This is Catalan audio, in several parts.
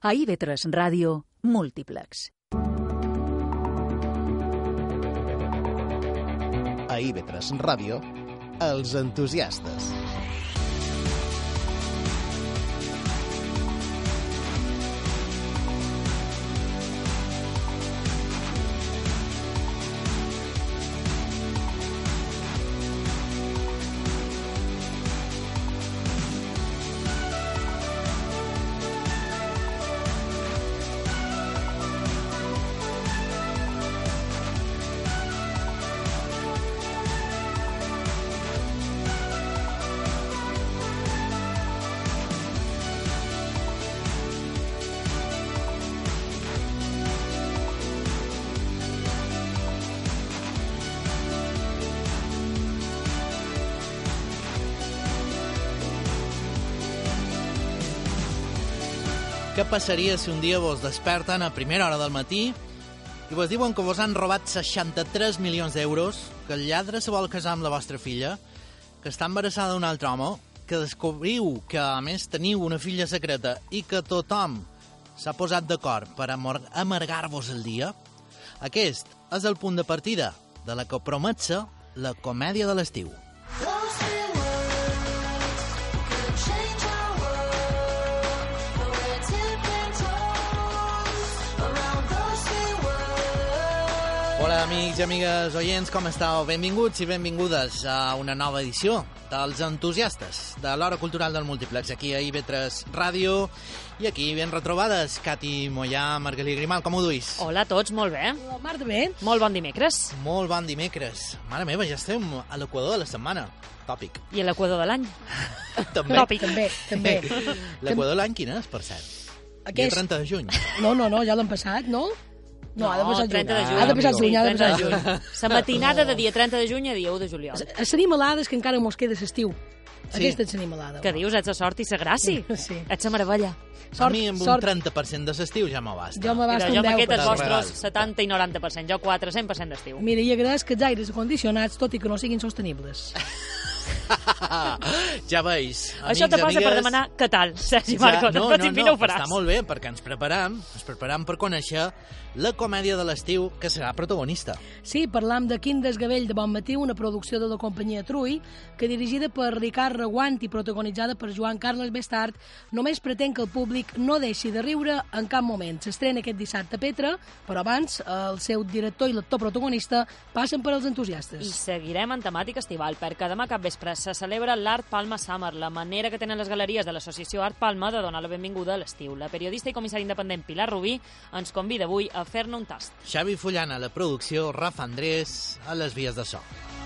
A IB3 Ràdio, Múltiplex. A IB3 Ràdio, Els Entusiastes. Què passaria si un dia vos desperten a primera hora del matí i vos diuen que vos han robat 63 milions d'euros, que el lladre se vol casar amb la vostra filla, que està embarassada d'un altre home, que descobriu que, a més, teniu una filla secreta i que tothom s'ha posat d'acord per amargar-vos el dia? Aquest és el punt de partida de la que promet ser la comèdia de l'estiu. Hola, amics i amigues oients, com estàu? Benvinguts i benvingudes a una nova edició dels Entusiastes de l'Hora Cultural del Múltiplex, aquí a IB3 Ràdio. I aquí ben retrobades, Cati Mollà, Margalí Grimal, com ho duis? Hola a tots, molt bé. Hola, Marta, bé? Molt bon dimecres. Molt bon dimecres. Mare meva, ja estem a l'equador de la setmana. Tòpic. I a l'equador de l'any. També. Tòpic. També. L'equador de l'any quin és, per cert? Dia 30 de juny. No, ja l'han passat, no? No, ha de passar 30 de juny. Ha de passar juny, ha de 30 passar de juny. La matinada de dia 30 de juny a dia 1 de juliol. A l'animalada és que encara mos queda l'estiu. Sí. Aquesta és l'animalada. Què dius? Ets la sort i la gràcia. Sí. Ets la meravella. A mi amb un 30% de l'estiu ja m'ho basta. Jo me basta Jo un amb aquests 10%. vostres 70 i 90%. Jo 400% d'estiu. Mira, i agraeix que els aires acondicionats, tot i que no siguin sostenibles. Ja veus. Això te passa per demanar què tal, Sergi Marcos. No, no ho faràs. està molt bé, perquè ens preparam per conèixer la comèdia de l'estiu que serà protagonista. Sí, parlam de Quin desgavell de bon matí, una producció de la companyia Trui, que dirigida per Ricard Reguant i protagonitzada per Joan Carles Bestart, només pretén que el públic no deixi de riure en cap moment. S'estrena aquest dissabte a Petra, però abans el seu director i l'actor protagonista passen per als entusiastes. I seguirem en temàtica estival, perquè demà cap vespre se celebra l'Art Palma Summer, la manera que tenen les galeries de l'associació Art Palma de donar la benvinguda a l'estiu. La periodista i comissari independent Pilar Rubí ens convida avui a fer-ne un tast. Xavi Fullana a la producció, Rafa Andrés a les vies de so.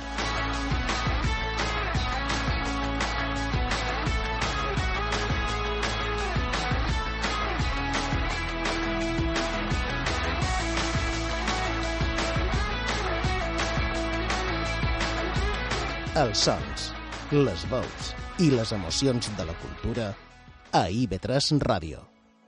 Els sons, les veus i les emocions de la cultura a IB3 Ràdio.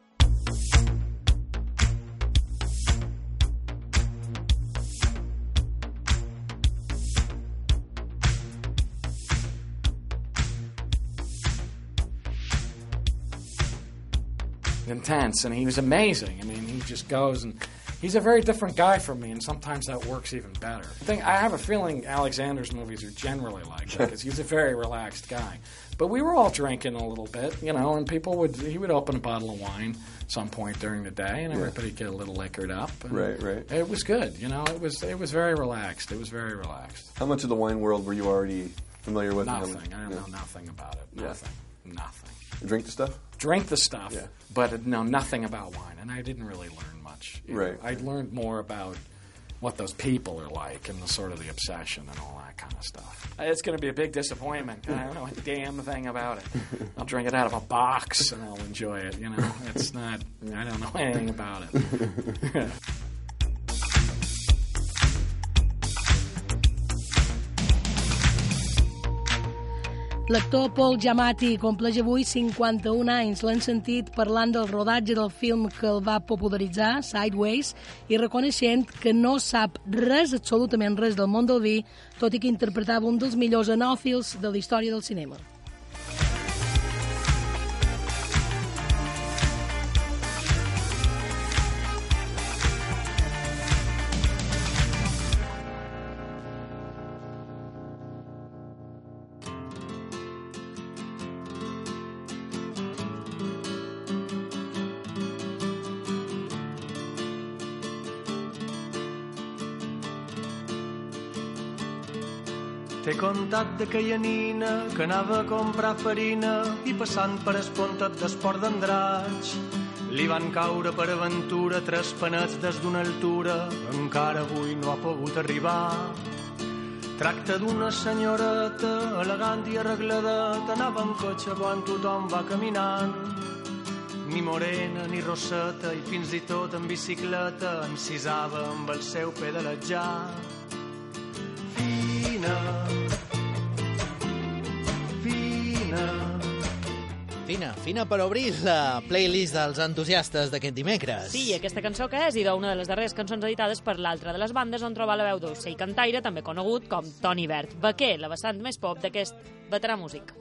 Intense, and he was amazing. I mean, he just goes, and he's a very different guy from me, and sometimes that works even better. I have a feeling Alexander's movies are generally like that, because he's a very relaxed guy. But we were all drinking a little bit, you know, and he would open a bottle of wine some point during the day, and everybody'd get a little liquored up. Right. It was good, you know, it was very relaxed. It was very relaxed. How much of the wine world were you already familiar with? Nothing. I don't know nothing about it. Nothing. Drink the stuff? Drink the stuff, but know nothing about wine. And I didn't really learn much. Right. I learned more about what those people are like and the sort of the obsession and all that kind of stuff. It's going to be a big disappointment. I don't know a damn thing about it. I'll drink it out of a box and I'll enjoy it, you know. It's not, I don't know anything about it. L'actor Paul Giamatti compleix avui 51 anys. L'han sentit parlant del rodatge del film que el va popularitzar, Sideways, i reconeixent que no sap res, absolutament res del món del vi, tot i que interpretava un dels millors anòfils de la història del cinema. T'he contat d'aquella nina que anava a comprar farina i passant per Espontat d'Esport d'Andratx li van caure per aventura 3 panets des d'una altura, encara avui no ha pogut arribar. Tracta d'una senyoreta elegant i arregladeta, anava en cotxe quan tothom va caminant. Ni morena ni rosseta i fins i tot en bicicleta encisava amb el seu pedaletjar. Fina, fina. Fina per obrir la playlist dels entusiastes d'aquest dimecres. Sí, aquesta cançó que és idò, una de les darreres cançons editades per l'altra de les bandes on trobar la veu d'ocell cantaire, també conegut com Toni Verd. Vaquer, la vessant més pop d'aquest veterà músic.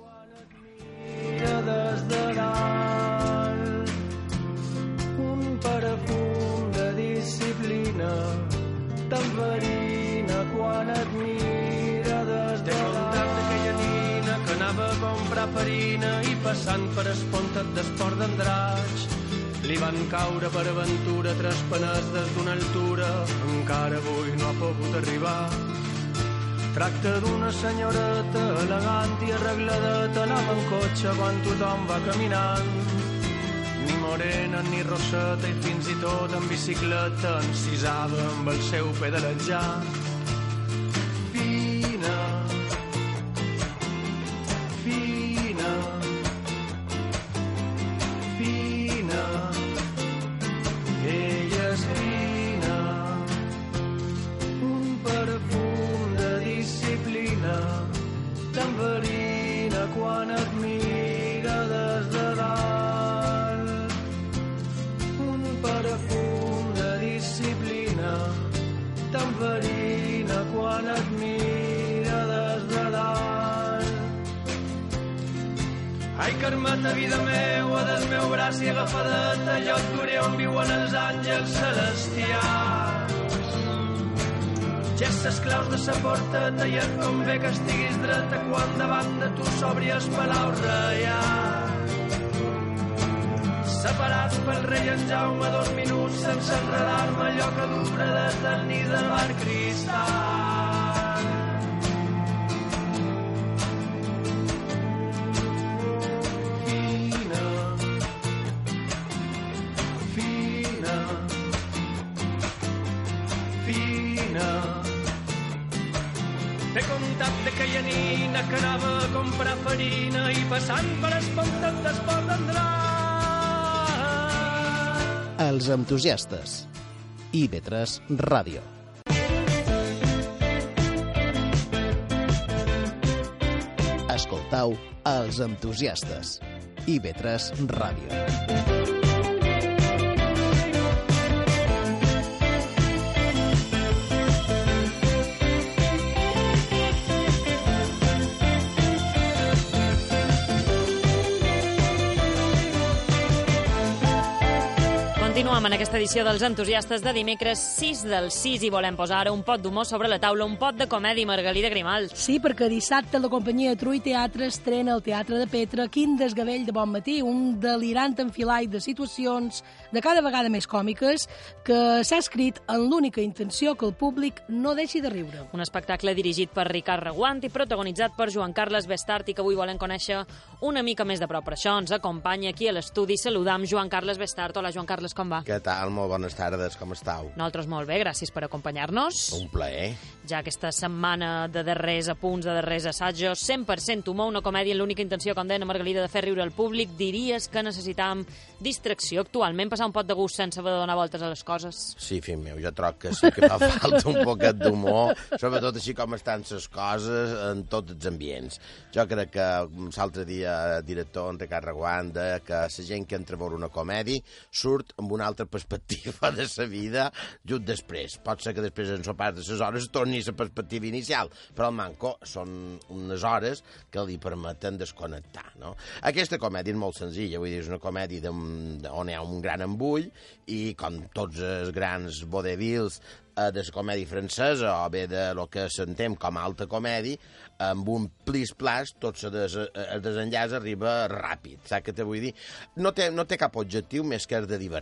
Des de dalt, un perfum de disciplina t'enverina quan et mira des de dalt. D'aquella nina que anava a comprar farina i passant per Espontat d'Esport d'Andratx li van caure per aventura 3 panets des d'una altura, encara avui no ha pogut arribar. Tracta d'una senyoreta elegant i arregladeta, anava en cotxe quan tothom va caminant. Ni morena ni rosseta i fins i tot en bicicleta encisava amb el seu pedaletjar. Fina, fina, fina, ella és fina, un perfum de disciplina t'enverina quan et mira des de dalt. Un perfum de disciplina t'enverina quan et mira des de dalt. Ai, Carmeta, vida meua, del meu braç i agafadeta, jo et duré on viuen els àngels celestials. Ja ses claus de sa porteta i et convé que estiguis dreta quan davant de tu s'obri el palau reial. Separats pel rei en Jaume 2 minuts sense enredar-me allò que dura des del nit del bar Cristal. Fina, fina, fina. T'he contat d'aquella nina que anava a comprar farina i passant per Espontat d'Esport d'Andratx. Els entusiastes. IB3 Ràdio. Escoltau Els entusiastes. IB3 Ràdio. Continuem en aquesta edició dels entusiastes de dimecres 6 del 6 i volem posar ara un pot d'humor sobre la taula, un pot de comèdia, Margalida Grimalt. Sí, perquè dissabte la companyia Trui Teatre estrena al Teatre de Petra Quin desgavell de bon matí, un delirant enfilall de situacions de cada vegada més còmiques que s'ha escrit en l'única intenció que el públic no deixi de riure. Un espectacle dirigit per Ricard Reguant i protagonitzat per Joan Carles Bestart i que avui volem conèixer una mica més de prop. Per això ens acompanya aquí a l'estudi. Saludam Joan Carles Bestart. Hola, Joan Carles, com va? Què tal? Molt bones tardes, com estàu? Nosaltres molt bé, gràcies per acompanyar-nos. Un plaer. Ja aquesta setmana de darrers apunts, de darrers assajos, 100% humor, una comèdia amb l'única intenció, com deia Margalida, de fer riure al públic. Diries que necessitàvem distracció actualment, passar un pot de gust sense haver de donar voltes a les coses? Sí, fill meu, jo troc que sí que fa falta un poquet d'humor, sobretot així com estan les coses en tots els ambients. Jo crec que l'altre dia el director Ricard Reguant deia que la gent que entra a veure una comèdia surt amb una altra perspectiva de la vida just després. Pot ser que després en sopars de les hores torni a la perspectiva inicial, però el manco són unes hores que li permeten desconnectar, no? Aquesta comèdia és molt senzilla, vull dir, és una comèdia on hi ha un gran embull i com tots els grans vodevils de la comèdia francesa o bé de lo que s'entén com a alta comèdia, amb un plis-plas tot el desenllaç arriba ràpid, saps què te vull dir? No té cap objectiu més que el de divertir.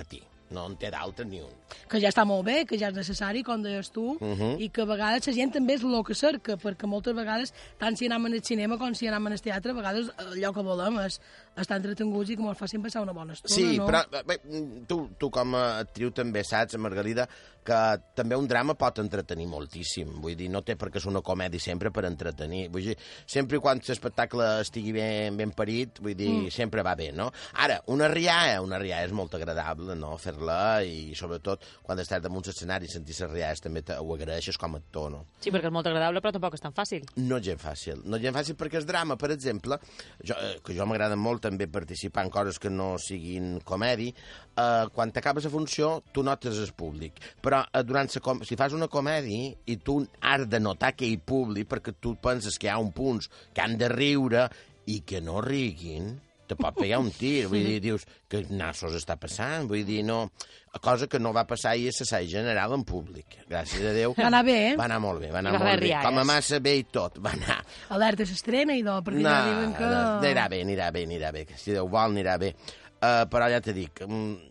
No en té d'altre ni un. Que ja està molt bé, que ja és necessari, com deies tu, i que a vegades la gent també és el que cerca, perquè moltes vegades, tant si anem al cinema com si anem al teatre, a vegades allò que volem és estar entretenguts i que ens facin passar una bona estona, sí, no? Però bé, tu com a actriu també saps, Margalida, que també un drama pot entretenir moltíssim. Vull dir, no té per què ser una comèdia sempre per entretenir. Vull dir, sempre i quan l'espectacle estigui ben parit, vull dir, sempre va bé, no? Ara, una rialla és molt agradable, no?, fer-la, i sobretot quan estàs damunt l'escenari i sentir les rialles també ho agraeixes com a actor, no? Sí, perquè és molt agradable, però tampoc és tan fàcil. No és gens fàcil. No és gens fàcil perquè el drama, per exemple, que jo m'agrada molt també participar en coses que no siguin comèdia, quan t'acabes la funció, tu notes el públic. Però si fas una comèdia i tu has de notar que hi públic perquè tu penses que hi ha un punts que han de riure i que no riguin, te pot pegar un tir. Vull dir, dius, que nassos està passant? Vull dir, no... Cosa que no va passar ahir a l'assaig general en públic. Gràcies a Déu. Va anar bé, eh? Va anar molt bé, va anar molt bé. Com a massa bé i tot, va anar. Alerta s'estrena i perquè ja diuen que... Anirà bé. Si Déu vol, anirà bé. Però ja t'he dic,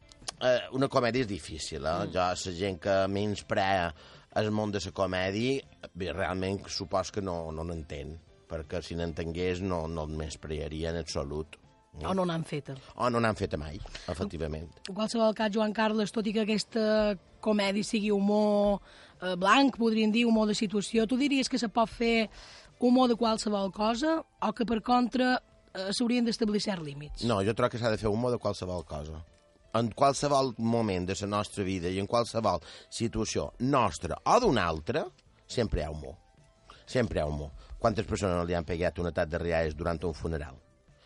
una comèdia és difícil, Jo, la gent que menysprea el món de la comèdia, bé, realment supos que no n'entén, perquè si n'entengués no el menysprearia en absolut. O no n'han feta. O no n'han feta mai, efectivament. En qualsevol cas, Joan Carles, tot i que aquesta comèdia sigui humor blanc, podríem dir, humor de situació, tu diries que se pot fer humor de qualsevol cosa o que, per contra, s'haurien d'establir certs límits? No, jo trobo que s'ha de fer humor de qualsevol cosa. En qualsevol moment de la nostra vida i en qualsevol situació nostra o d'una altra, sempre hi ha humor. Sempre hi ha humor. Quantes persones li han pegat un atac de rialles durant un funeral?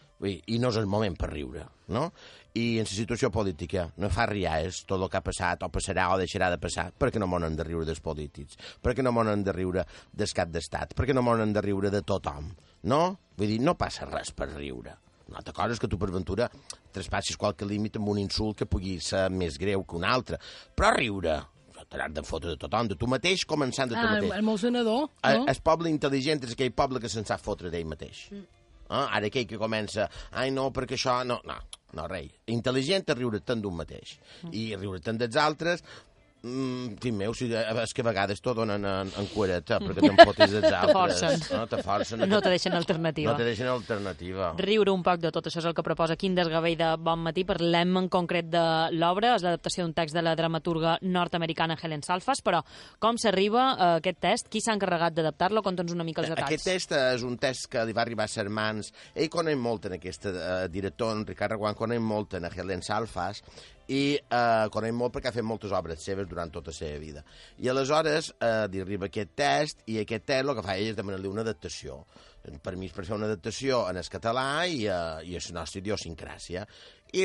I no és el moment per riure, no? I en la situació política no fa rialles tot el que ha passat o passarà o deixarà de passar, perquè no m'han de riure dels polítics, perquè no m'han de riure del cap d'estat, perquè no m'han de riure de tothom, no? Vull dir, no passa res per riure. Una altra cosa és que tu, per ventura, traspassis qualque límit amb un insult que pugui ser més greu que un altre, però riure... T'has de fotre de tothom, de tu mateix, començant de tu mateix. El meu senador, no? El poble intel·ligent és aquell poble que se'n sap fotre d'ell mateix. Ara aquell que comença, ai no, perquè això... No, rei. Intel·ligent és riure tant d'un mateix. I riure tant dels altres... Fill meu, és que a vegades t'ho donen en cuereta perquè te'n fotis dels altres. Te forcen. No te deixen alternativa. No te deixen alternativa. Riure un poc de tot això és el que proposa Quim Desgavell de Bon Matí. Parlem en concret de l'obra. És l'adaptació d'un text de la dramaturga nord-americana Helen Salfas, però com s'arriba a aquest text? Qui s'ha encarregat d'adaptar-lo? Conta'ns una mica els detalls. Aquest text és un text que li va arribar a ser mans. Ell coneix molt en aquest director, en Ricard Reguant, coneix molt en Helen Salfas, i coneix molt perquè ha fet moltes obres seves durant tota la seva vida. I aleshores li arriba aquest text, i aquest text el que fa ell és demanar-li una adaptació. Permís per fer una adaptació en el català i a la nostra idiosincràsia. I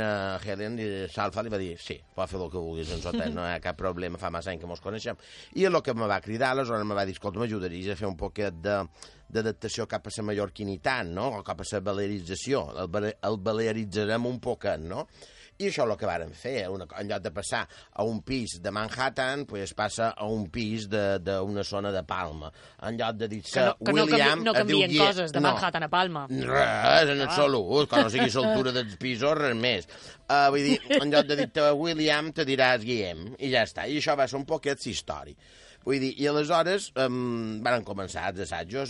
Helen Salfa li va dir, sí, pot fer el que vulguis en Sotet, no hi ha cap problema, fa massa anys que mos coneixem. I el que me va cridar, aleshores me va dir, escolta, m'ajudaries a fer un poquet d'adaptació cap a la mallorquinitat, no? O cap a la balearització. El balearitzarem un poquet, no? I això és el que varen fer. En lloc de passar a un pis de Manhattan, pues passa a un pis d'una zona de Palma. En lloc de dir-se William... No canvien coses de Manhattan a Palma. Res, en absolut. Quan no sigui l'altura dels pisos, res més. Vull dir, en lloc de dir-te William, te diràs Guillem. I ja està. I això va ser un poquet històric. Vull dir, i aleshores van començar els assajos.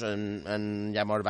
Ja mos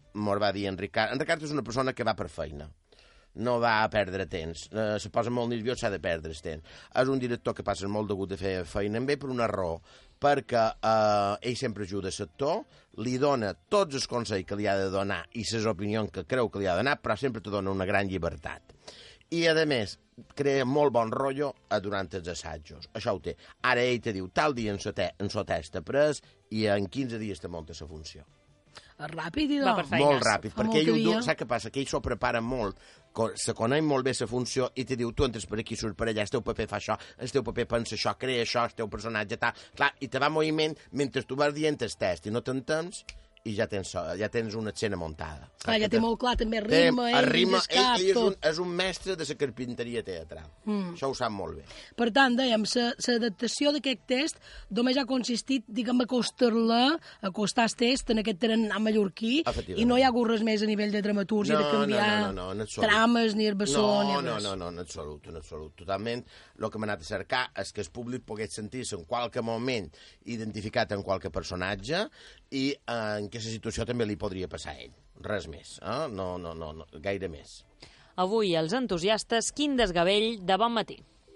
va dir en Ricard. En Ricard és una persona que va per feina. No va a perdre temps. Se posa molt nerviós, s'ha de perdre el temps. És un director que passa molt degut de fer feina amb ell per una raó, perquè ell sempre ajuda el sector, li dona tots els consells que li ha de donar i les opinions que creu que li ha de donar, però sempre te dona una gran llibertat. I, a més, crea molt bon rotllo durant els assajos. Això ho té. Ara ell te diu, tal dia en so test pres i en 15 dies te munta la funció. Ràpid, i va per feines. Molt ràpid, perquè ell sap què passa? Que ell s'ho prepara molt, se coneix molt bé la funció i te diu, tu entres per aquí, surt per allà, el teu paper fa això, el teu paper pensa això, crea això, el teu personatge tal, clar, i te va moviment mentre tu vas dient el test i no t'entens i ja tens una escena muntada. Clar, ja té molt clar també rima, ell és un mestre de la carpinteria teatral. Això ho sap molt bé. Per tant, dèiem, l'adaptació d'aquest test només ha consistit, diguem, acostar el test en aquest tarannà mallorquí i no hi ha hagut res més a nivell de dramatúrgia, de canviar trames ni el bessó ni res. No, en absolut. Totalment, el que hem anat a cercar és que el públic pogués sentir-se en qualque moment identificat en qualque personatge i en aquesta situació també li podria passar a ell. Res més, no, gaire més. Avui, els entusiastes, quin desgavell de bon matí.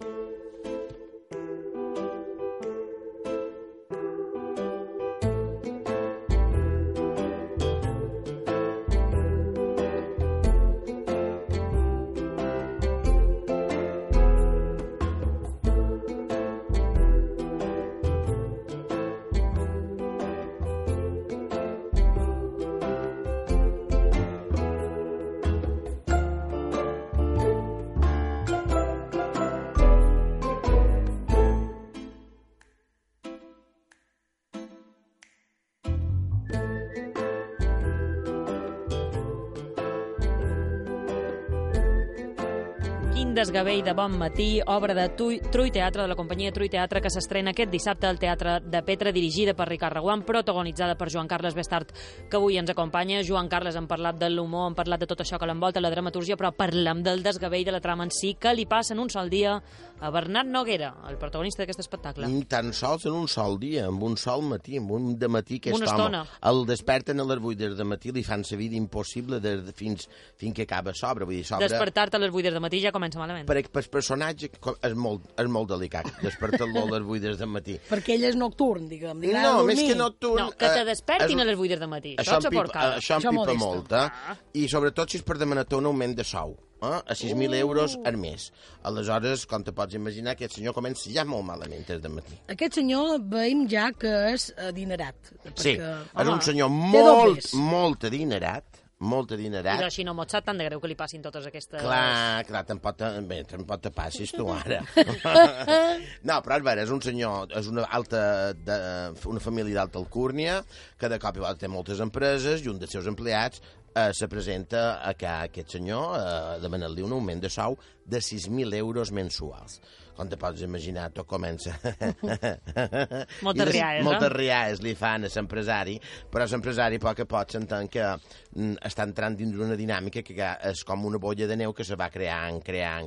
Desgavell de bon matí, obra de Trui Teatre, de la companyia Trui Teatre, que s'estrena aquest dissabte al Teatre de Petra, dirigida per Ricard Reguant, protagonitzada per Joan Carles Bestart, que avui ens acompanya. Joan Carles, hem parlat de l'humor, hem parlat de tot això que l'envolta, la dramaturgia, però parlem del desgavell de la trama en si, que li passa en un sol dia a Bernat Noguera, el protagonista d'aquest espectacle. Ni tan sols en un sol dia, en un sol matí, en un dematí, que una estona. El desperten a les 8 del matí, li fan la vida impossible fins que acaba s'obra. Despertar-te a les 8 del matí ja comença malament. Per el personatge és molt delicat, despertar-lo a les 8 del matí. Perquè ell és nocturn, diguem. No, més que nocturn... No, que te despertin a les 8 del matí. Això em pipa molt, i sobretot si és per demanar-te un augment de sou. A 6.000 euros al mes. Aleshores, com te pots imaginar, aquest senyor comença ja molt malament des del matí. Aquest senyor veiem ja que és adinerat. Sí, és un senyor molt adinerat, I així no mos sap tant de greu que li passin totes aquestes... Clar, te'n pot te passis tu ara. No, però és vera, és un senyor, és una família d'alta alcúrnia, que de cop i volta té moltes empreses i un dels seus empleats se presenta a aquest senyor a demanar-li un augment de sou de 6.000 euros mensuals. Com te pots imaginar, tot comença... Moltes riaes, Moltes riaes li fan a l'empresari, però l'empresari a poc a poc s'entén que està entrant dins una dinàmica que és com una bolla de neu que se va creant,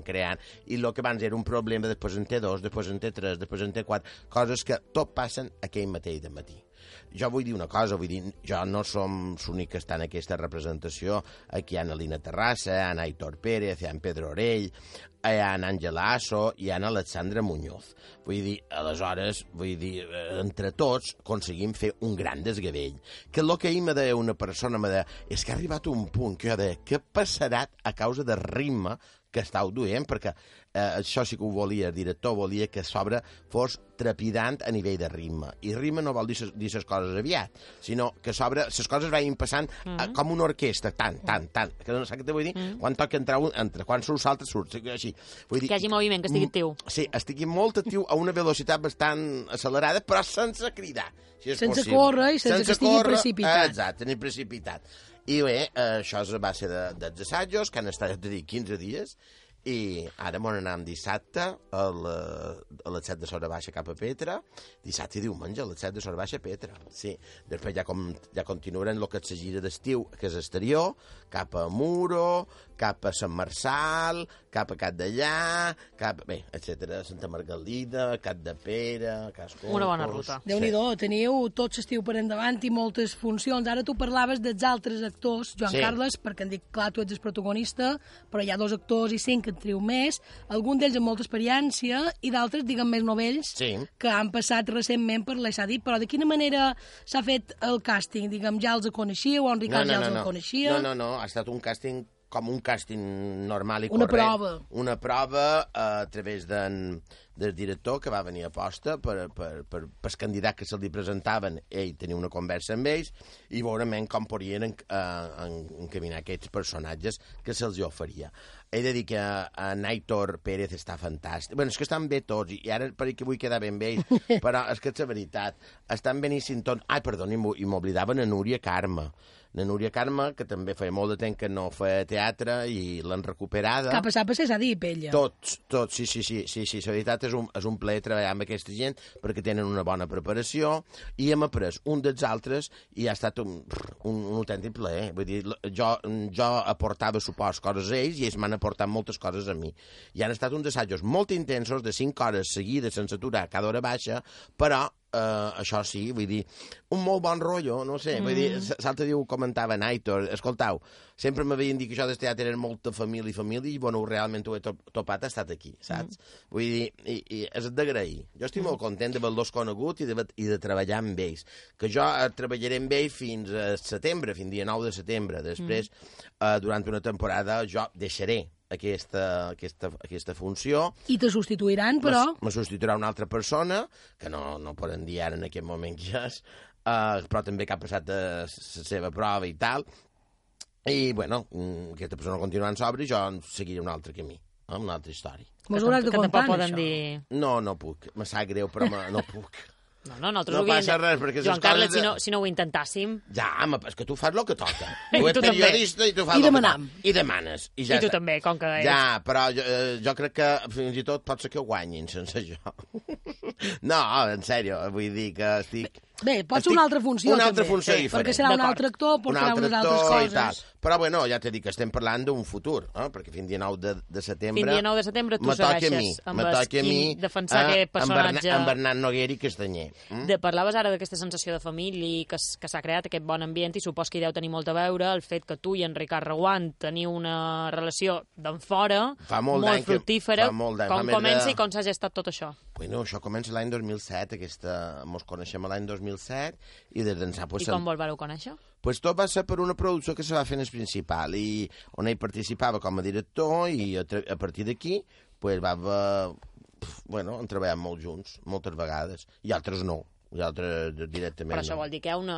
i el que abans era un problema, després en té 2, després en té 3, després en té 4, coses que tot passen aquell mateix de matí. Jo vull dir una cosa, jo no som l'únic que està en aquesta representació. Aquí hi ha Alina Terrassa, hi ha Aitor Pérez, hi ha Pedro Orell, hi ha Àngela Asso, hi ha Alexandra Muñoz. Aleshores, entre tots aconseguim fer un gran desgavell. Que el que ahir me deia una persona, és que ha arribat un punt que jo deia, què passarà a causa de ritme que estàu duent, perquè això sí que ho volia, el director volia que l'obra fos trepidant a nivell de ritme. I ritme no vol dir les coses aviat, sinó que les coses vagin passant com una orquestra, tant. Que no saps què te vull dir? Quan toca entrar quan surt l'altre, surt. Així. Que hi hagi moviment, que estigui actiu. Sí, estigui molt actiu a una velocitat bastant accelerada, però sense cridar, si és sense possible. Córrer i sense que estigui precipitat. Exacte, ni precipitat. I bé, això és a base dels assajos, que han estat, 15 dies, i ara m'on anàvem dissabte a les 7 de Sora Baixa cap a Petra, dissabte i diumenge a les 7 de Sora Baixa a Petra, sí. Després ja continuarem el que és la gira d'estiu, que és exterior, cap a Muro, cap a Sant Marçal, cap a Catdellà, etcètera, Santa Margalida, Capdepera, Cascos... Una bona ruta. Déu-n'hi-do, teniu tot l'estiu per endavant i moltes funcions. Ara tu parlaves dels altres actors, Joan Carles, perquè em dic, clar, tu ets el protagonista, però hi ha 2 actors i 5 que en triu més, algun d'ells amb molta experiència i d'altres, diguem, més novells, que han passat recentment per l'ESADIP. Però de quina manera s'ha fet el càsting? Diguem, ja els coneixíeu o en Ricard ja els coneixia? No, ha estat un càsting com un càsting normal i corrent. Una prova a través del director que va venir a posta per els candidats que se'ls presentaven. Ell tenia una conversa amb ells i veurement com podien encaminar aquests personatges que se'ls oferia. he de dir que en Aitor Pérez està fantàstic. Bueno, és que estan bé tots, i ara per aquí vull quedar ben bé, però és que és la veritat. Estan beníssim tots. Ai, perdó, i m'oblidava na Núria Carme. La Núria Carme, que també feia molt de temps que no feia teatre i l'han recuperada. Que ha passat per ser s'ha dit, ella. Tots, sí. La veritat és un plaer treballar amb aquesta gent perquè tenen una bona preparació i hem après un dels altres i ha estat un autèntic plaer. Vull dir, jo aportava, supos, coses a ells i ells m'han aportat moltes coses a mi. I han estat uns assajos molt intensos de 5 hores seguides sense aturar cada hora baixa, però això sí, vull dir, un molt bon rotllo, no sé, vull dir, l'altre dia ho comentava en Aitor, escoltau, sempre m'havien dit que això del teatre era molta família, i bueno, realment ho he topat, ha estat aquí, saps? Vull dir, i és d'agrair. Jo estic molt content d'haver-los conegut i de treballar amb ells, que jo treballaré amb ells fins a setembre, fins dia 9 de setembre, després, durant una temporada, jo deixaré aquesta funció. I te substituiran, però... Me substituirà una altra persona, que no poden dir ara en aquest moment ja és, però també que ha passat la seva prova i tal. I, bueno, aquesta persona continuarà en sobre i jo seguiré un altre camí, una altra història. Mos hauràs de contar, poden dir... No puc. Me sap greu, però no puc. No passa res, perquè Joan Carles, si no ho intentàssim... Ja, home, és que tu fas el que toca. Tu ets periodista i tu fas el que toca. I demanes. I tu també, com que... Ja, però jo crec que fins i tot pot ser que ho guanyin sense jo. No, en sèrio, vull dir que estic... Bé, pot ser una altra funció, una altra funció diferent. Perquè serà un altre actor, portarà unes altres coses. Però, bueno, ja t'he dit que estem parlant d'un futur, perquè fins dia 9 de setembre... Fins dia 9 de setembre tu segueixes amb defensar aquest personatge... amb Bernat Noguera i Castanyer. Parlaves ara d'aquesta sensació de família que s'ha creat aquest bon ambient i supos que hi deu tenir molt a veure el fet que tu i en Ricard Reguant teniu una relació d'en fora molt fructífera. Com comença i com s'ha gestat tot això? Bueno, això comença l'any 2007, mos coneixem l'any 2007 i des d'ençà... I com vos vareu conèixer? Pues tot va ser per una producció que se va fer en el principal i on ell participava com a director i a partir d'aquí pues, hem treballat molt junts, moltes vegades, i altres no. I altres directament. Però això vol dir que hi ha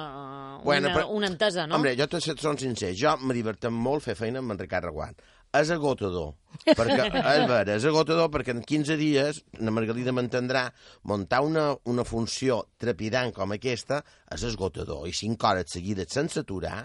una entesa, no? Home, jo t'he de ser sincer, jo me divertim molt fer feina amb en Ricard Reguant. És agotador, perquè en 15 dies, la Margalida m'entendrà, muntar una funció trepidant com aquesta és esgotador, i 5 hores seguides sense aturar,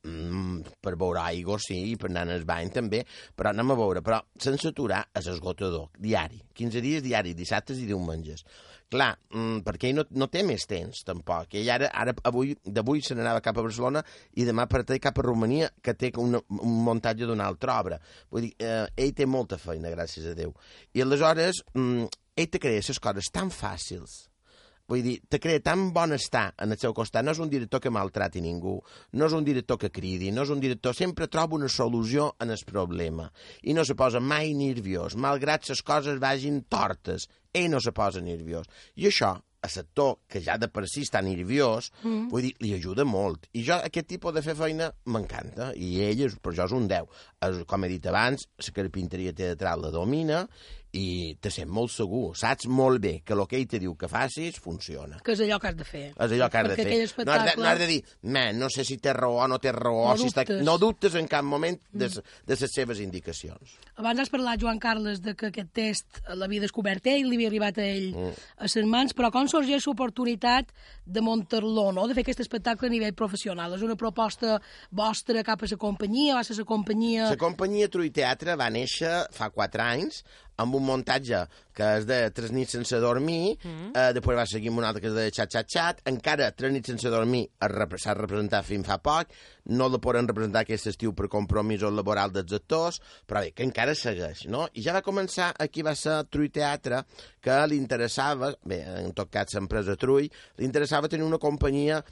per veure aigua, sí, i per anar al bany també, però anem a veure, però sense aturar és esgotador, diari, 15 dies diari, dissabtes i diumenges. Clar, perquè ell no té més temps, tampoc. Ell ara d'avui se n'anava cap a Barcelona i demà parteix cap a Romania, que té un muntatge d'una altra obra. Vull dir, ell té molta feina, gràcies a Déu. I aleshores, ell te crea les coses tan fàcils. Vull dir, te crea tan bon estar en el seu costat. No és un director que maltrati ningú, no és un director que cridi, no és un director... Sempre troba una solució en el problema. I no se posa mai nerviós, malgrat les coses vagin tortes. Ell no se posa nerviós. I això, a l'actor, que ja de per si està nerviós, vull dir, li ajuda molt. I jo, aquest tipus de fer feina m'encanta. I ell, per jo, és un 10. Com he dit abans, la carpinteria teatral la domina i te sent molt segur. Saps molt bé que el que ell te diu que facis funciona. Que és allò que has de fer. És allò que has de fer. No has de dir, no sé si té raó o no té raó. No dubtes en cap moment de les seves indicacions. Abans has parlat, Joan Carles, de que aquest test l'havia descobert ell, li havia arribat a ell a les mans, però com sorgeix l'oportunitat de muntar-lo, no? De fer aquest espectacle a nivell professional? És una proposta vostra cap a la companyia? Va ser la companyia... La companyia Trui Teatre va néixer fa 4 anys amb un muntatge que és de 3 nits sense dormir, després va seguir amb un altre que és de xat, encara 3 nits sense dormir s'ha representat fins fa poc, no la poden representar aquest estiu per compromisos laborals dels actors, però bé, que encara segueix, no? I ja va començar, aquí va ser Trui Teatre, que li interessava, bé, en tot cas l'empresa Trui, li interessava tenir una companyia,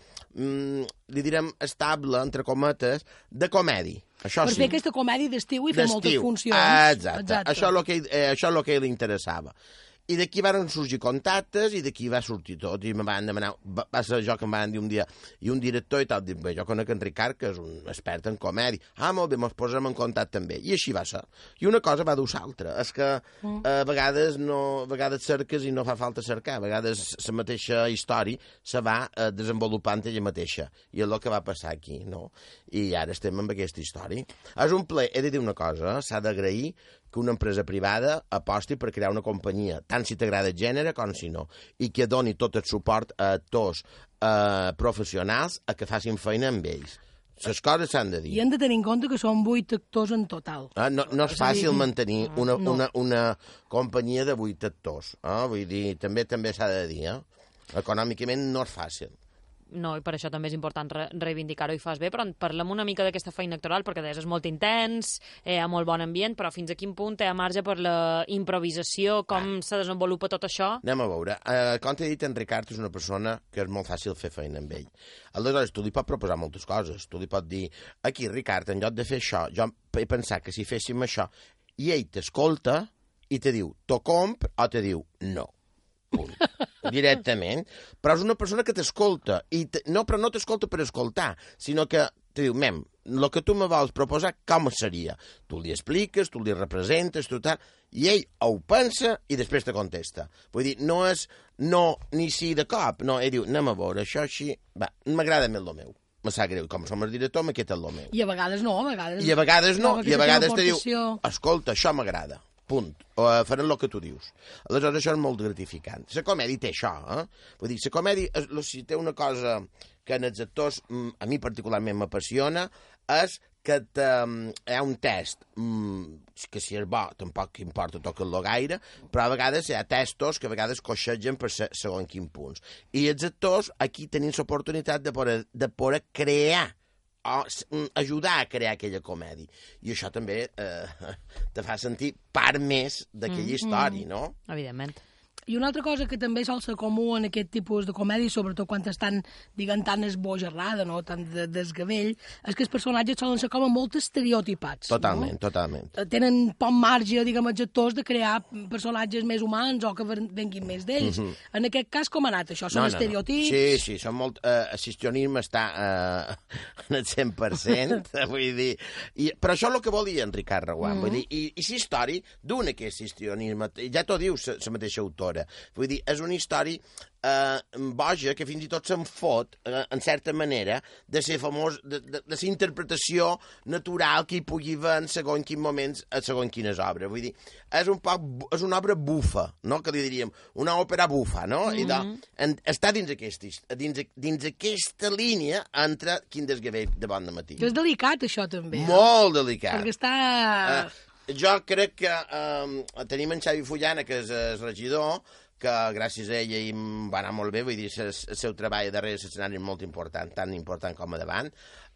li direm estable, entre cometes, de comèdia. Això per sí. Fer aquesta comèdia d'estiu i fer moltes funcions. Exacte. Això és el que li interessava. I d'aquí van sorgir contactes i d'aquí va sortir tot. I me van demanar, va ser jo que em van dir un dia, i un director i tal, dic, bé, jo conec en Ricard, que és un expert en comèdia. Molt bé, mos posem en contacte amb ell. I així va ser. I una cosa va dur l'altra. És que a vegades cerques i no fa falta cercar. A vegades la mateixa història se va desenvolupant ella mateixa. I és el que va passar aquí, no? I ara estem amb aquesta història. És un plaer, he de dir una cosa, s'ha d'agrair que una empresa privada aposti per crear una companyia, tant si t'agrada el gènere com si no, i que doni tot el suport a actors professionals a que facin feina amb ells. Les coses s'han de dir. I hem de tenir en compte que són 8 actors en total. No és fàcil mantenir una companyia de 8 actors. Vull dir, també s'ha de dir. Econòmicament no és fàcil. No, i per això també és important reivindicar-ho i fas bé, però parlem una mica d'aquesta feina actoral, perquè deies és molt intens, hi ha molt bon ambient, però fins a quin punt hi ha marge per la improvisació, com se desenvolupa tot això? Anem a veure. Com t'he dit, en Ricard és una persona que és molt fàcil fer feina amb ell. Aleshores, tu li pots proposar moltes coses. Tu li pots dir, aquí, Ricard, en lloc de fer això, jo he pensat que si féssim això, i ell t'escolta i te diu, t'ho compro, o te diu, no. Punt. Directament. Però és una persona que t'escolta. Però no t'escolta per escoltar, sinó que te diu, el que tu me vols proposar, com seria? Tu li expliques, tu li representes, i ell ho pensa i després te contesta. Vull dir, no és no ni sí de cop. No, ell diu, anem a veure, això així... Va, m'agrada més el meu. Me sap greu, com som el director, m'aquest és el meu. I a vegades no, I a vegades te diu, escolta, això m'agrada. Punt. Faran el que tu dius. Aleshores, això és molt gratificant. La comèdia té això, Vull dir, la comèdia, si té una cosa que en els actors, a mi particularment m'apassiona, és que hi ha un test, que si és bo, tampoc importa tocar-lo gaire, però a vegades hi ha testos que a vegades coixegen per segons quins punts. I els actors aquí tenim l'oportunitat de poder crear o ajudar a crear aquella comèdia. I això també te fa sentir part més d'aquella història, no? Evidentment. I una altra cosa que també sol ser comú en aquest tipus de comèdia, sobretot quan estan, diguem, tan esbojarrada, no?, tan desgavell, és que els personatges solen ser com molt estereotipats. Totalment, totalment. Tenen poc marge, diguem, els actors de crear personatges més humans o que venguin més d'ells. En aquest cas, com ha anat això? Són estereotips? Sí, són molt... Assistionisme està en el 100%, vull dir... Però això és el que volia en Ricard Reguant, vull dir, i la història d'un aquest assistionisme, ja t'ho diu la mateixa autora. Vull dir, és una història boja que fins i tot se'n fot, en certa manera, de ser famós, de la interpretació natural que hi pugui haver en segons quins moments, a segons quines obres. Vull dir, és una obra bufa, no?, que li diríem, una òpera bufa, no? I està dins aquesta línia entre Quin desgavell de bon matí. Que és delicat, això, també. Molt delicat. Perquè està... Jo crec que tenim en Xavi Fullana, que és el regidor, que gràcies a ella va anar molt bé, vull dir, el seu treball darrere l'escenari és molt important, tan important com a davant.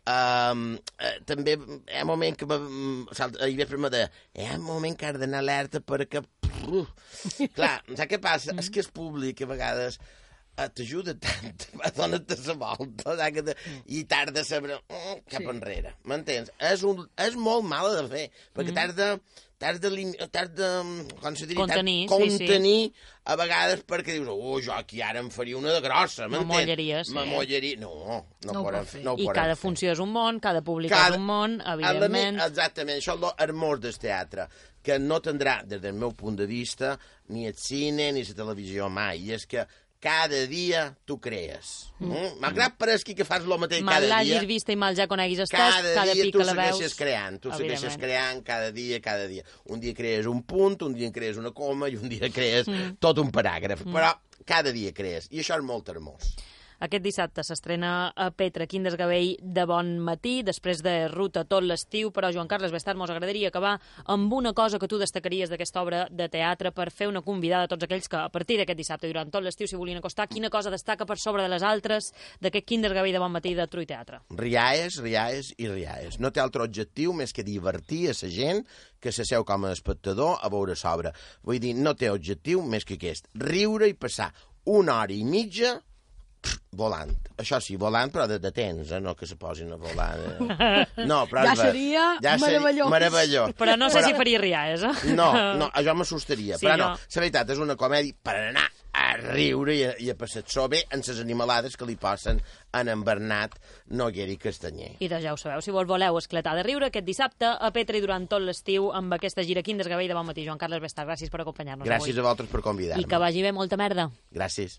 També hi ha un moment que hi ha un moment que has d'anar alerta perquè... Clar, saps què passa? És que és públic, a vegades... t'ajuda tant a donar-te la volta i t'has de saber cap enrere, m'entens? És molt mala de fer, perquè t'has de com se diria, contenir a vegades, perquè dius, jo aquí ara em faria una de grossa, m'entens? M'amollaria, no podem fer. I cada funció és un món, cada públic és un món, evidentment. Exactament, això és l'hermós del teatre, que no tindrà, des del meu punt de vista, ni el cine ni la televisió mai, i és que cada dia tu crees. Malgrat pareixi que fas el mateix cada dia... Mal l'hagis vist i mal ja coneguis el text, cada pica la veus... Tu segueixes creant cada dia. Un dia crees un punt, un dia crees una coma i un dia crees tot un paràgraf. Però cada dia crees, i això és molt hermós. Aquest dissabte s'estrena a Petra Quin desgavell de bon matí, després de ruta tot l'estiu, però Joan Carles Bestart, mos agradaria acabar amb una cosa que tu destacaries d'aquesta obra de teatre per fer una convidada a tots aquells que a partir d'aquest dissabte durant tot l'estiu s'hi volien acostar. Quina cosa destaca per sobre de les altres d'aquest Quin desgavell de bon matí de Trui Teatre? Riaes i riaes. No té altre objectiu més que divertir a la gent que s'asseu com a espectador a veure l'obra. Vull dir, no té objectiu més que aquest. Riure i passar una hora i mitja volant. Això sí, volant, però de temps, no que se posin a volar. No, però ja seria meravellós. Però no sé si faria riar, No, això m'assustaria. Sí, però no, la veritat, és una comèdia per anar a riure i a passar-s'ho bé en les animalades que li passen en Bernat Noguera i Castanyer. I doncs ja ho sabeu, si voleu esclatar de riure aquest dissabte a Petra i durant tot l'estiu amb aquesta gira Quin desgavell de bon matí. Joan Carles Bestart, gràcies per acompanyar-nos avui. Gràcies a vosaltres per convidar-me. I que vagi bé, molta merda. Gràcies.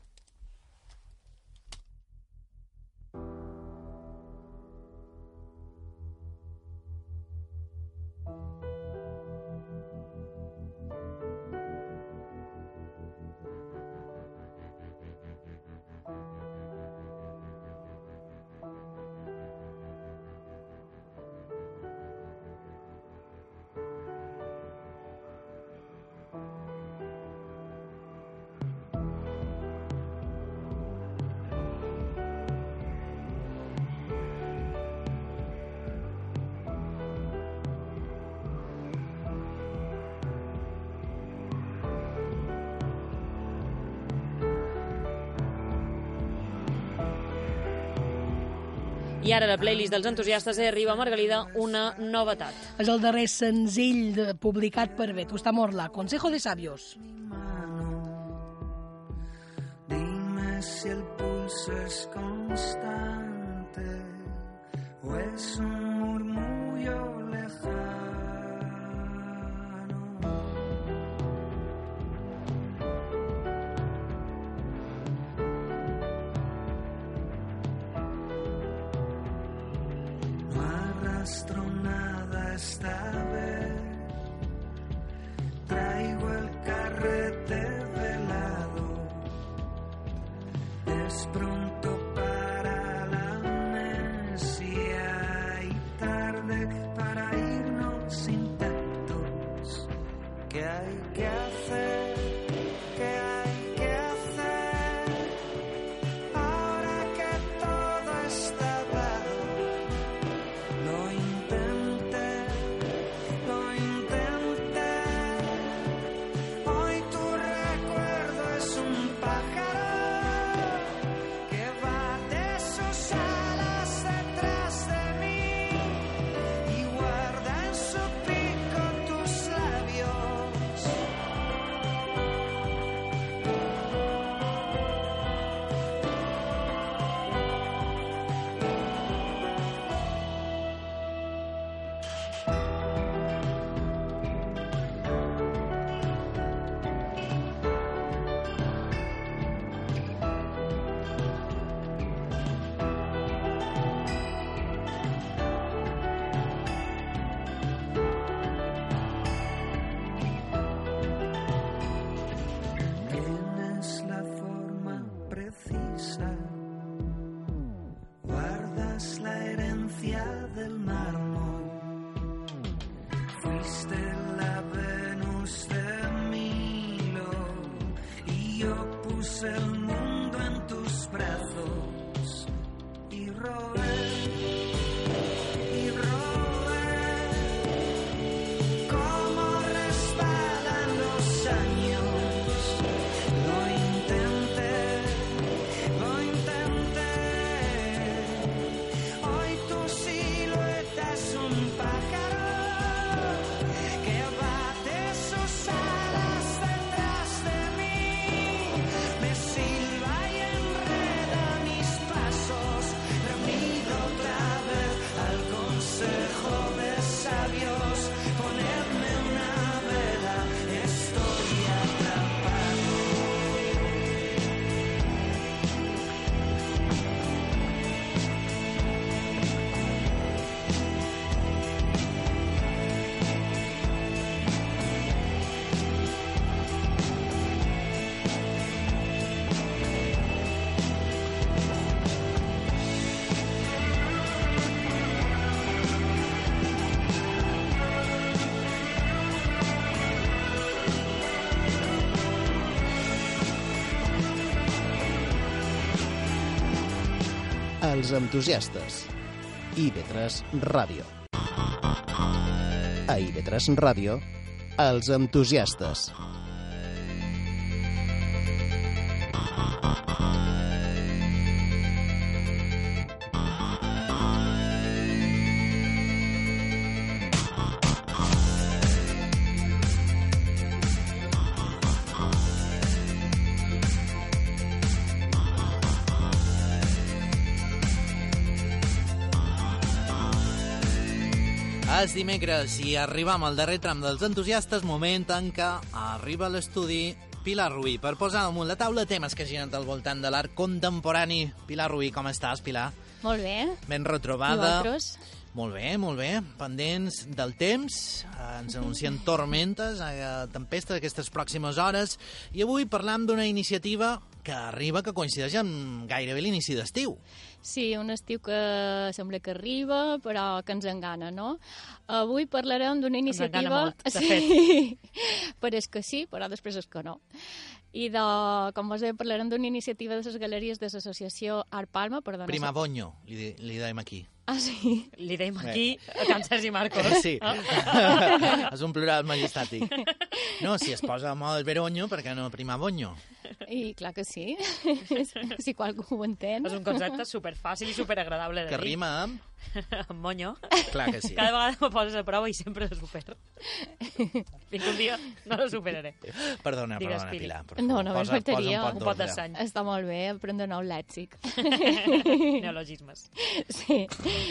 I ara a la playlist dels entusiastes arriba, Margalida, una novetat. És el darrer senzill publicat per Vetusta Morla, Consejo de Sabios. Dime si el pulso es constante o es un murmullo lejano. Arrastro nada esta vez, traigo el carrete velado, es pronto para la amnesia y tarde para irnos intactos. ¿Qué hay que hacer? ¿Qué hay que hacer? Ahora que todo está dado. Lo intenté, hoy tu recuerdo es un pájaro que bate sus alas detrás de mí y guarda en su pico tus labios. Tienes la forma precisa, guardas la herencia del mármol, fuiste la Venus de Milo y yo puse el mundo en tus brazos y robé. Cómo resbalan los años. Lo intenté. Hoy tu silueta es un pájaro que bate sus alas detrás de mí. Me silba y enreda mis pasos. Reunido otra vez al consejo de sabios. Ponedme una vela, estoy atrapado. Els entusiastes. IB3 Ràdio. A IB3 Ràdio, els entusiastes. És dimecres i arribam al darrer tram dels entusiastes, moment en què arriba a l'estudi Pilar Ruiz per posar damunt la taula temes que giren al voltant de l'art contemporani. Pilar Ruiz, com estàs, Pilar? Molt bé. Ben retrobada. I vosaltres? Molt bé. Pendents del temps. Ens anuncien tormentes, tempestes aquestes pròximes hores. I avui parlam d'una iniciativa que arriba, que coincideix amb gairebé l'inici d'estiu. Sí, un estiu que sembla que arriba, però que ens engana, no? Avui parlarem d'una iniciativa... Ens engana molt, de fet. Sí, però és que sí, però després és que no. I, com vos deia, parlarem d'una iniciativa de les galeries de l'associació Art Palma. Primavonyo, li dèiem aquí. Ah, sí? Li dèiem aquí a Can Sergi Marcos. Sí, és un plural majestàtic. No, si es posa a moda el veronyo, per què no primavonyo? I clar que sí, si qualcú ho entén. És un concepte superfàcil i superagradable de dir. Que rima amb... Amb monyo. Clar que sí. Cada vegada me poses a prova i sempre lo supero. Fins un dia no lo superaré. Perdona, Pili. Pilar. No, només faltaria. Un pot de sany. Està molt bé, aprendre nou lèxic. Neologismes. Sí.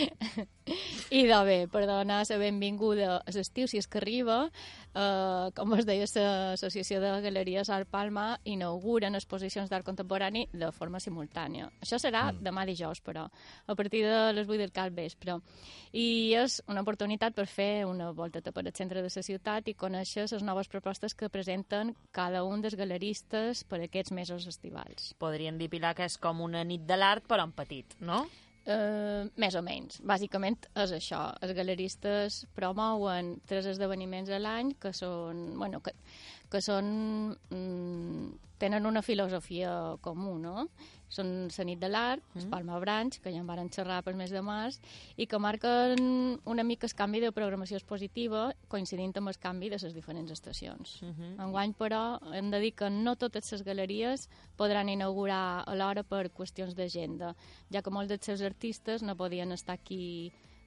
I bé, per donar la benvinguda a l'estiu, si és que arriba, com es deia, l'Associació de Galeries Art Palma inauguren exposicions d'art contemporani de forma simultània. Això serà demà dijous, però, a partir de les 8 del vespre. I és una oportunitat per fer una volta per al centre de la ciutat i conèixer les noves propostes que presenten cada un dels galeristes per aquests mesos estivals. Podríem dir, Pilar, que és com una nit de l'art, però en petit, no? Més o menys. Bàsicament és això. Els galeristes promouen 3 esdeveniments a l'any que són... Bueno, que són... tenen una filosofia comú, no? Són la nit de l'art, el Palma Branch, que ja en varen xerrar pel mes de març, i que marquen una mica el canvi de programació expositiva, coincidint amb el canvi de les diferents estacions. Enguany, però, hem de dir que no totes les galeries podran inaugurar alhora per qüestions d'agenda, ja que molts dels seus artistes no podien estar aquí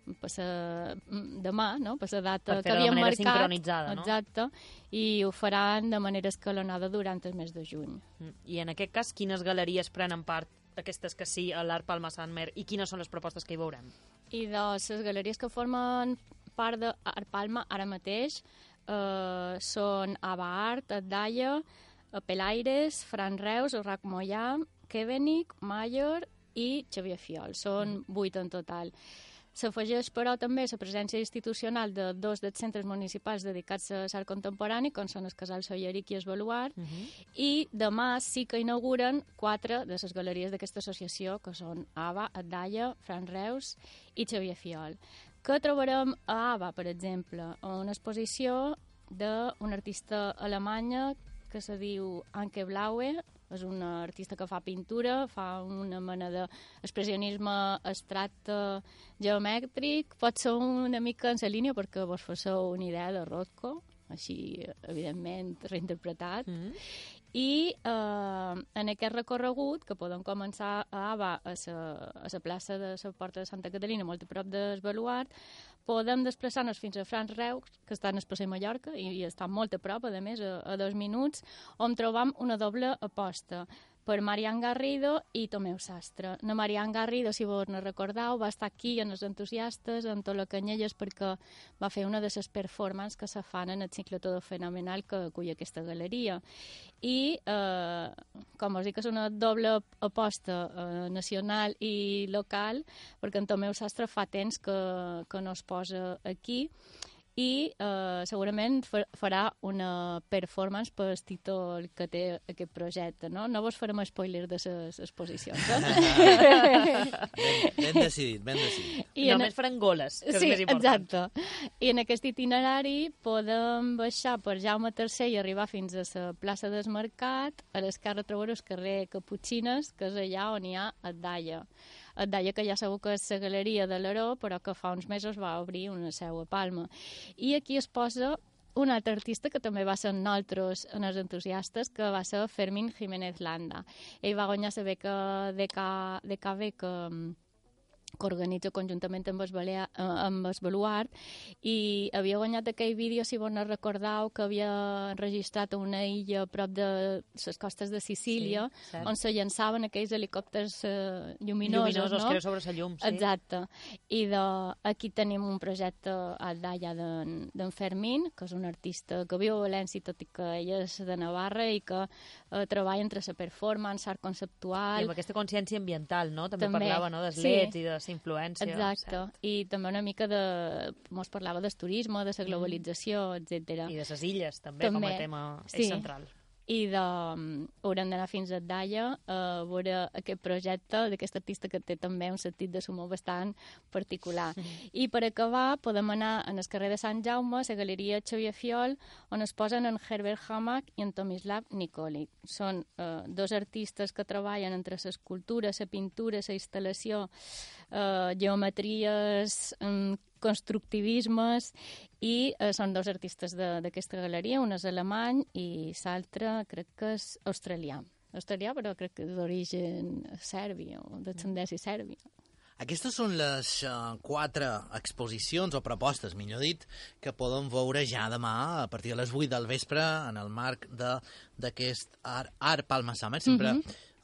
demà, no? Per la data que havien marcat, sincronitzada, no? Exacte, i ho faran de manera escalonada durant el mes de juny. I en aquest cas, quines galeries prenen part d'aquestes que sí a l'Art Palma Santmer i quines són les propostes que hi veurem? I les galeries que formen part d'Art Palma ara mateix són Ava Art, Addaia, Pelaires, Fran Reus, Rac Mollà, Kevenik, Mayor i Xavier Fiol. Són 8 en total. S'afegeix, però, també la presència institucional de 2 dels centres municipals dedicats a l'art contemporani, com són el Casal Solleric i el Baluart, i demà sí que inauguren 4 de les galeries d'aquesta associació, que són Ava, Addaia, Fran Reus i Xavier Fiol. Què trobarem a Ava, per exemple? Una exposició d'una artista alemanya que se diu Anke Blaue. És una artista que fa pintura, fa una mena d'expressionisme abstracte geomètric, pot ser una mica en la línia perquè vos fasseu una idea de Rothko, així, evidentment, reinterpretat. I en aquest recorregut, que podem començar a Ava, a la plaça de la Porta de Santa Catalina, molt a prop del Baluart, podem desplaçar-nos fins a Fran Reus, que està en el Passeig Mallorca, i està molt a prop, a més, a 2 minuts, on trobam una doble aposta per Marian Garrido i Tomeu Sastre. Na Marian Garrido, si vos ne recordeu, va estar aquí en els entusiastes, en Tolo Canyelles, perquè va fer una de les performances que se fan en el cicle Todo Fenomenal que acull aquesta galeria. I, com us dic, és una doble aposta nacional i local, perquè en Tomeu Sastre fa temps que no es posa aquí, i segurament farà una performance pel títol que té aquest projecte, no? No vos farem spoiler de les exposicions, Ben decidit. Només faran goles, que és més important. Exacte. I en aquest itinerari podem baixar per Jaume III i arribar fins a la plaça del Mercat, a l'esquerra trobareu el carrer Caputxines, que és allà on hi ha Addaia. Addaia, que ja sabeu que és la galeria de l'Aró, però que fa uns mesos va obrir una seu a Palma. I aquí es posa un altre artista que també va ser en nosaltres, en els entusiastes, que va ser Fermín Jiménez Landa. Ell va guanyar la beca DKB, que organitza conjuntament amb el Baluart, i havia guanyat aquell vídeo, si vos no recordeu, que havia enregistrat a una illa a prop de les costes de Sicília, on se llançaven aquells helicòpters lluminosos, no? Que era sobre la llum, sí. Exacte. I aquí tenim un projecte a Daia d'en Fermín, que és un artista que viu a València, tot i que ella és de Navarra, i que treballa entre la performance, art conceptual... I amb aquesta consciència ambiental, no? També parlava, no?, dels LEDs i de la influència. Exacte, i també una mica mos parlava del turisme, de la globalització, etc. I de les illes, també, com a tema central. I haurem d'anar fins a Daia a veure aquest projecte d'aquest artista que té també un sentit de humor bastant particular. I per acabar podem anar en el carrer de Sant Jaume, a la galeria Xavier Fiol, on es posen en Herbert Hamac i en Tomislav Nikolic. Són dos artistes que treballen entre l'escultura, la pintura, la instal·lació, geometries, constructivismes, i són dos artistes d'aquesta galeria, un és alemany i l'altre crec que és australià, però crec que és d'origen serbi o d'ascendència sèrbia. Aquestes són les 4 exposicions, o propostes, millor dit, que podem veure ja demà a partir de les 8 del vespre en el marc d'aquest Art Palma Summer. Sempre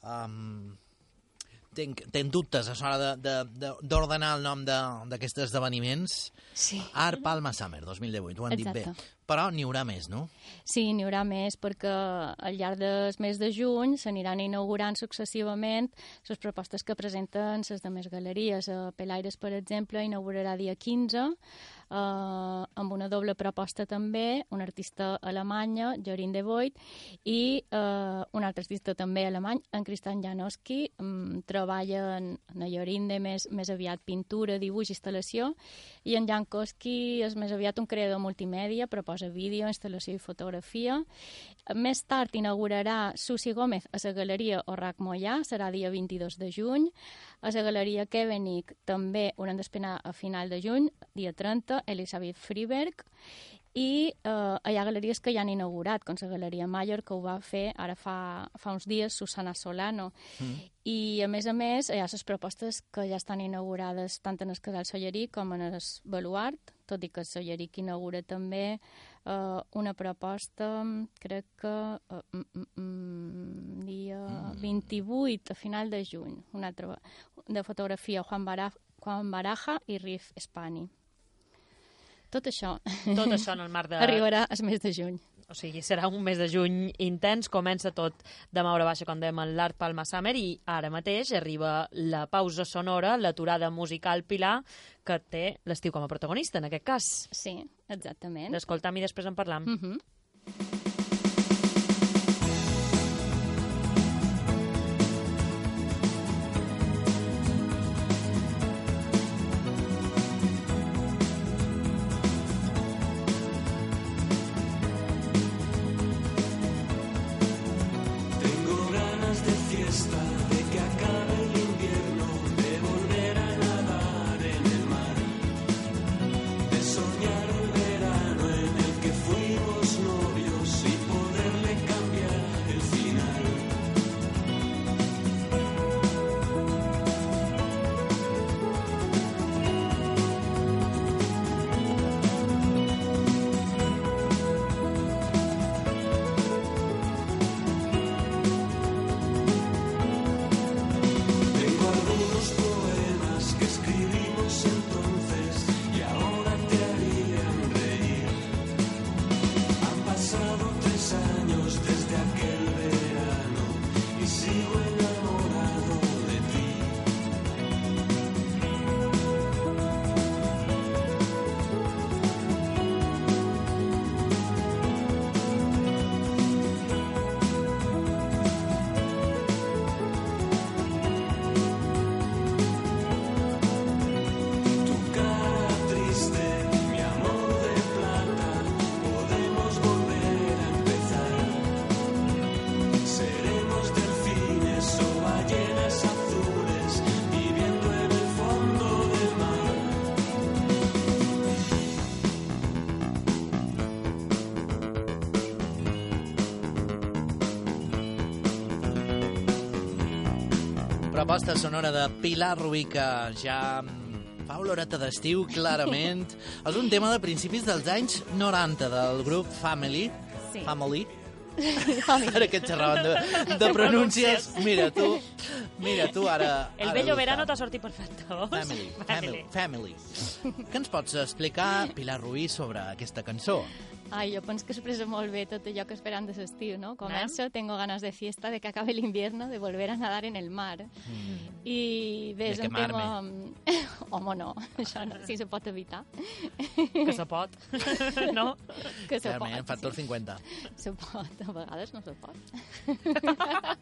tenc dubtes a l'hora d'ordenar el nom d'aquests esdeveniments. Sí. Art Palma Summer 2018, ho han dit bé. Però n'hi haurà més, no? Sí, n'hi haurà més, perquè al llarg del mes de juny s'aniran inaugurant successivament les propostes que presenten les demés galeries. Pelaires, per exemple, inaugurarà dia 15, amb una doble proposta també, una artista alemanya, Jorin de Voigt, i un altre artista també alemany, en Christian Janowski. Treballa en Jorin de més aviat pintura, dibuix, instal·lació, i en Janowski és més aviat un creador multimèdia, proposa vídeo, instal·lació i fotografia. Més tard inaugurarà Susi Gómez a la galeria Orrac Mollà, serà dia 22 de juny. A la galeria Kevenik també haurem d'esperar a final de juny, dia 30, Elisabeth Friberg. I hi ha galeries que ja han inaugurat, com la Galeria Mayor, que ho va fer ara fa uns dies Susana Solano. I, a més, hi ha les propostes que ja estan inaugurades tant en el Casal Solleric com en el Baluart, tot i que el Solleric inaugura també una proposta, crec que dia 28, a final de juny, una altra de fotografia, Juan Baraja i Rif Espani. Tot això en el marc de... arribarà al mes de juny. O sigui, serà un mes de juny intens, comença tot de Maura Baixa, com dèiem, en l'Art Palma Summer, i ara mateix arriba la pausa sonora, l'aturada musical Pilar, que té l'estiu com a protagonista, en aquest cas. Sí, exactament. L'escoltam i després en parlam. Soñar un verano en el que fuimos Proposta sonora de Pilar Rubí, que ja fa oloreta d'estiu, clarament. És un tema de principis dels anys 90 del grup Family. Sí. Family. Ara que xerraven de pronúncies. Mira tu ara... El bello verano t'ha sortit perfecte. Family. Què ens pots explicar, Pilar Rubí, sobre aquesta cançó? Ai, jo penso que expressa molt bé tot allò que esperam de l'estiu, ¿no? Comença, tengo ganas de fiesta, de que acabe el invierno, de volver a nadar en el mar. I bé, és un tema... Home, no, això no, si se pot evitar. Que se pot, no? Que se pot, en factor 50. Se pot, a vegades no se pot.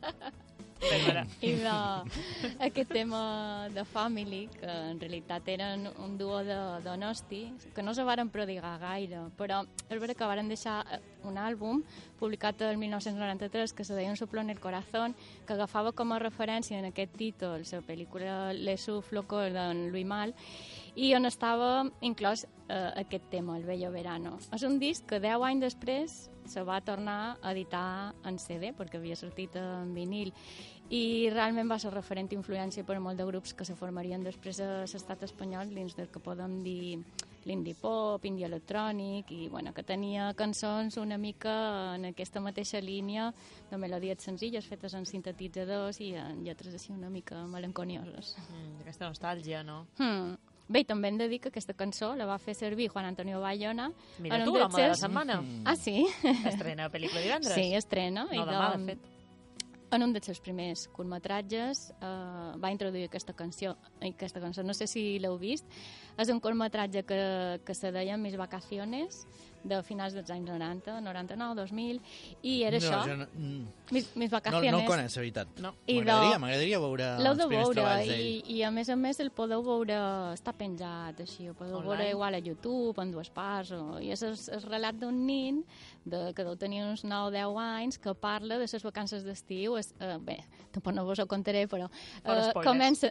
I aquest tema de Family, que en realitat eren un duo de Donosti, que no se varen prodigar gaire, però és veritat que varen deixar un àlbum publicat el 1993 que se deia Un soplo en el corazón, que agafava com a referència en aquest títol la pel·lícula Les Flocos d'en Louis Malle, i on estava inclòs aquest tema, El bello verano. És un disc que 10 anys després se va tornar a editar en CD, perquè havia sortit en vinil, i realment va ser referent influència per a molt de grups que se formarien després a l'estat espanyol dins del que podem dir l'indie pop, indie electrònic, i bueno, que tenia cançons una mica en aquesta mateixa línia de melodies senzilles fetes en sintetitzadors i en lletres així una mica melanconioses. Aquesta nostàlgia, no? Bé, i també hem de dir que aquesta cançó la va fer servir Juan Antonio Bayona. Mira tu, l'home de la setmana. Ah, sí? Estrena pel·lícula divendres. Sí, estrena. No demà, de fet. En un dels seus primers curtmetratges va introduir aquesta cançó. No sé si l'heu vist. És un curtmetratge que se deia Mis vacaciones, de finals dels anys 90, 99, 2000, i era això. Mis vacaciones. No el conec, la veritat. No. M'agradaria veure els primers treballs d'ell. I a més el podeu veure, està penjat així, ho podeu veure igual a YouTube, en dues parts, i és el relat d'un nin que deu tenir uns 9-10 anys que parla de les vacances d'estiu. Bé, tampoc no vos ho contaré, però comença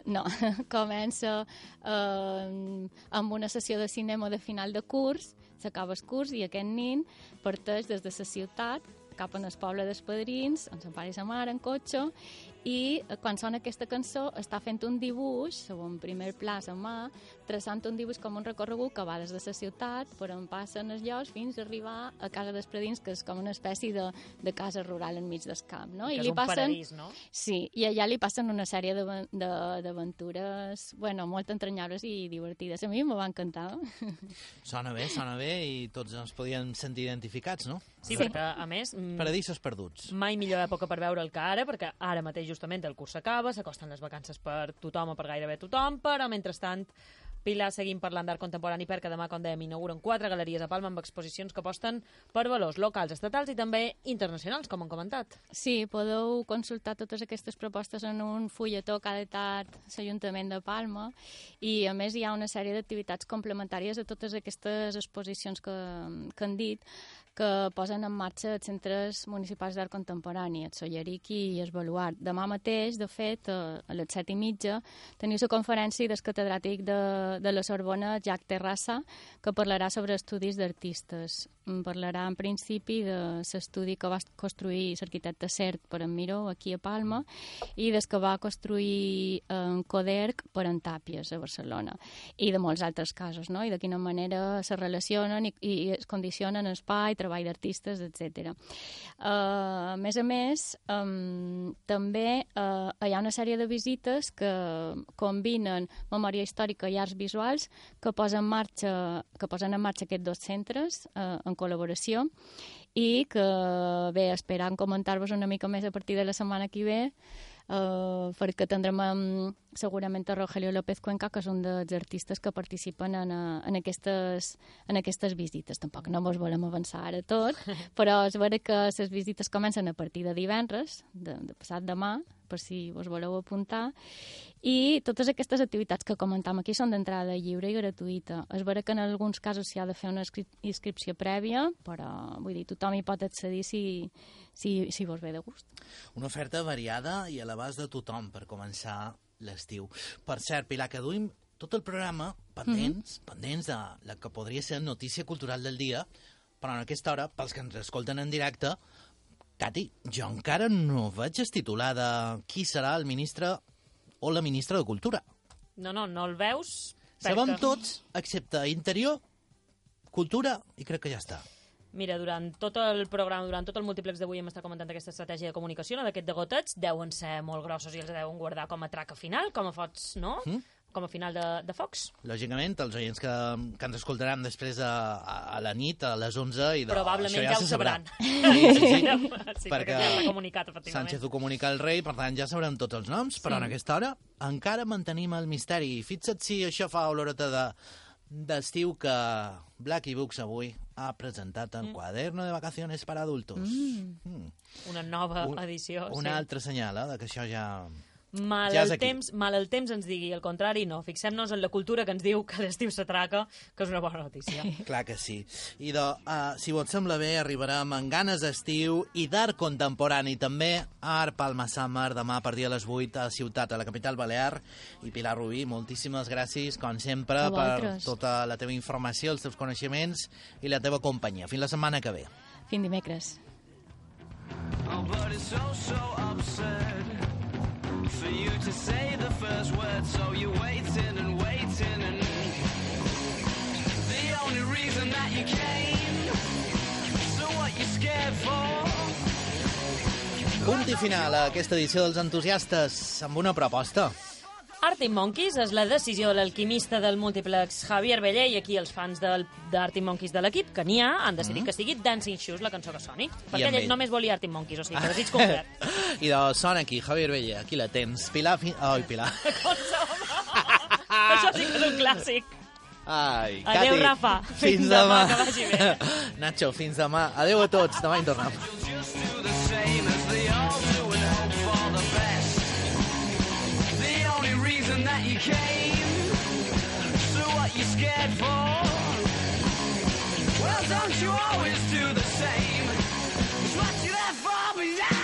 amb una sessió de cinema de final de curs, s'acaba el curs i aquest nin parteix des de la ciutat cap al poble dels padrins, amb sa pare i sa mare en cotxe, i quan sona aquesta cançó està fent un dibuix, segon primer pla a mà, traçant un dibuix com un recorregut que va des de la ciutat per on passen els llocs fins a arribar a casa dels padrins, que és com una espècie de casa rural enmig del camp, no? Que és un paradís, no? Sí, i allà li passen una sèrie d'aventures, bueno, molt entranyables i divertides. A mi m'ho va encantar. Sona bé i tots ens podien sentir identificats, no? Sí, perquè, a més... Paradisos perduts. Mai millor època per veure el que ara, perquè ara mateix justament el curs s'acaba, s'acosten les vacances per tothom o per gairebé tothom, però mentrestant, Pilar, seguim parlant d'art contemporani perquè demà, com dèiem, inauguren 4 galeries a Palma amb exposicions que aposten per valors locals, estatals i també internacionals, com han comentat. Sí, podeu consultar totes aquestes propostes en un fulletó que ha editat l'Ajuntament de Palma, i a més hi ha una sèrie d'activitats complementàries a totes aquestes exposicions que han dit, que posen en marxa els centres municipals d'art contemporani, el Solleric i el Baluart. Demà mateix, de fet, a les 7:30, teniu la conferència del catedràtic de la Sorbona, Jacques Terrassa, que parlarà sobre estudis d'artistes. Parlarà, en principi, de l'estudi que va construir l'arquitecte Cert per en Miró, aquí a Palma, i des que va construir en Coderc per en Tàpies, a Barcelona, i de molts altres casos, no? I de quina manera se relacionen i es condicionen espai, treball d'artistes, etc. A més, també hi ha una sèrie de visites que combinen memòria històrica i arts visuals que posen en marxa aquests dos centres en col·laboració, i que, bé, esperant comentar-vos una mica més a partir de la setmana que ve, perquè tindrem segurament a Rogelio López Cuenca, que és un dels artistes que participen en aquestes visites. Tampoc no vos volem avançar ara tot, però és vera que les visites comencen a partir de divendres, de passat demà, per si vos voleu apuntar, i totes aquestes activitats que comentam aquí són d'entrada lliure i gratuïta. És vera que en alguns casos s'hi ha de fer una inscripció prèvia, però vull dir, tothom hi pot accedir si vos ve de gust. Una oferta variada i a l'abast de tothom per començar l'estiu. Per cert, Pilar, que duim tot el programa pendents de la que podria ser notícia cultural del dia, però en aquesta hora, pels que ens escolten en directe, Cati, jo encara no veig el titular de qui serà el ministre o la ministra de Cultura. No el veus. Sabem tots, excepte Interior, Cultura, i crec que ja està. Mira, durant tot el programa, durant tot el múltiplex d'avui hem estat comentant aquesta estratègia de comunicació, no, d'aquest de gotets, deuen ser molt grossos i els deuen guardar com a traca final, com a fots, no? Com a final de Fox. Lògicament, els oients que ens escoltaran després a la nit, a les 11, i probablement ja ho sabran. Sí, perquè ja s'ha comunicat, efectivament. Sánchez ho comunica al rei, per tant ja sabrem tots els noms, però en aquesta hora encara mantenim el misteri. Fixa't si això fa oloreta d'estiu que Blacky Books avui ha presentat el quaderno de vacaciones per adultos. Una nova edició. Una altra senyal, que això ja... Mal el temps ens digui el contrari, no. Fixem-nos en la cultura que ens diu que l'estiu s'atraca, que és una bona notícia. Clar que sí. I si vos sembla bé, arribarem amb ganes d'estiu i d'art contemporani també a Art Palma Summer demà a partir de les 8 a Ciutat, a la capital balear. I Pilar Rubí, moltíssimes gràcies, com sempre, per tota la teva informació, els teus coneixements i la teva companyia. Fins la setmana que ve. Fins dimecres. For you to say the first word, so you're waiting and waiting, and the only reason that you came, so what you scared for? Punt i final a aquesta edició dels entusiastes amb una proposta. Arctic Monkeys és la decisió de l'alquimista del múltiplex Javier Bellé, i aquí els fans d'Arctic Monkeys de l'equip, que n'hi ha, han decidit que sigui Dancing Shoes, la cançó que soni. Perquè ell només volia Arctic Monkeys, o sigui, que desig concret. I sona aquí, Javier Bellé, aquí la tens. Pilar... Ai, Pilar. Com som? Això sí que és un clàssic. Ai, adéu, Cati. Rafa. Fins demà. Que vagi bé. Nacho, fins demà. Adéu a tots. Demà hi tornem. That you came, so what you scared for? Well, don't you always do the same? It's what you left for behind.